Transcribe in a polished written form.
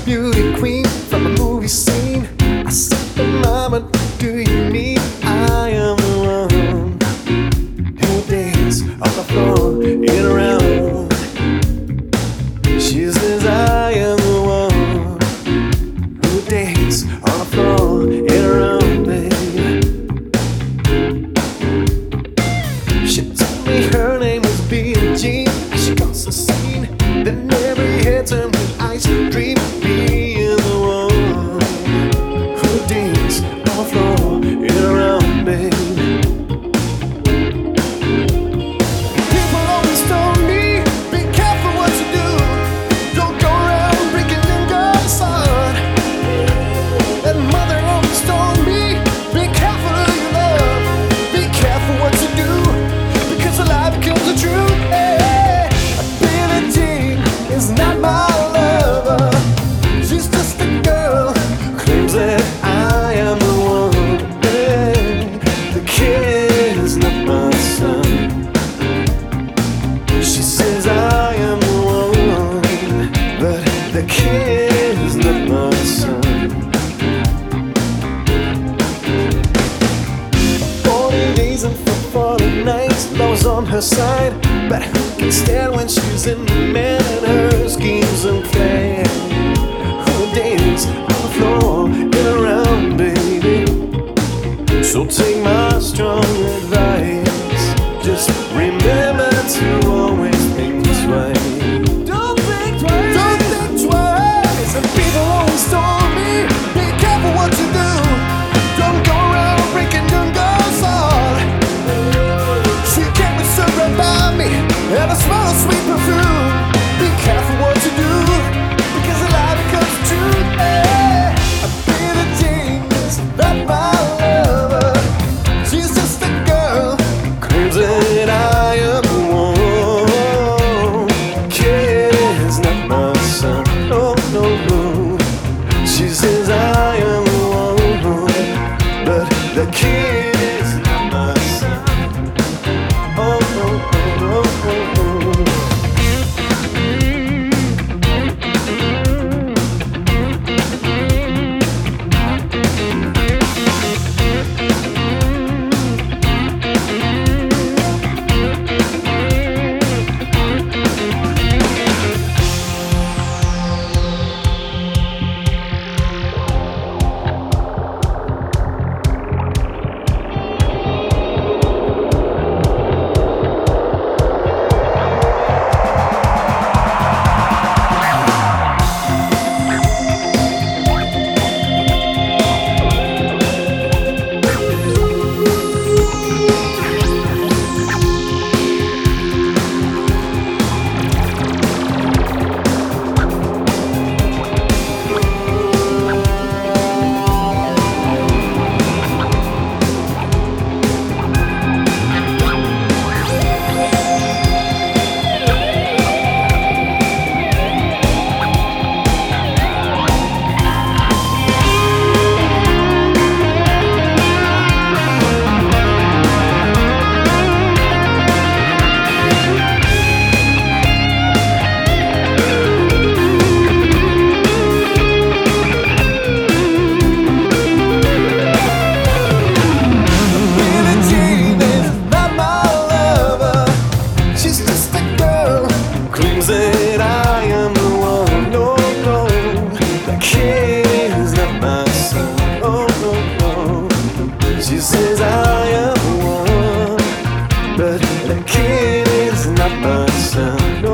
beauty queen from a movie scene. I said, Mama, do you mean I am the one who danced on the floor in a round? She says I am the one who danced on the floor in a round, baby. She told me her name was Billie Jean. She caused a scene, then every head turned to ice cream. Being the one who danced on the floor in a round, baby. People always told me, be careful what you do. Don't go around breaking them girls' heart. And mother always told me, be careful who you love. Be careful what you do, because a lie becomes the truth. Hey, Billie Jean is not my lover. She's just a girl who claims that I am the one. Hey, the kid is not my son. She says I am the one, but the kid is not my son. 40 days and for 40 nights, love on her side. But who can stand when she's in the man and her schemes and plans? Who dates on the floor in a round, baby? So take my strong advice. Just remember to always think twice. Don't think twice. Don't think twice. And people always told me, be careful what you do. Don't go around breaking young girls' heart. She came and stood right by me, and I smell a sweet perfume. Be careful what you do, because a lie becomes the truth. Hey, Billie Jean is not my lover. She's just a girl who claims that I am the one. Kid is not my son. No, no, no. She says I am the one, but the kid is not my son. Oh, oh, oh, oh, oh, oh. That I am the one. No, no, the kid is not my son. Oh, no, no. She says I am the one, but the kid is not my son. No.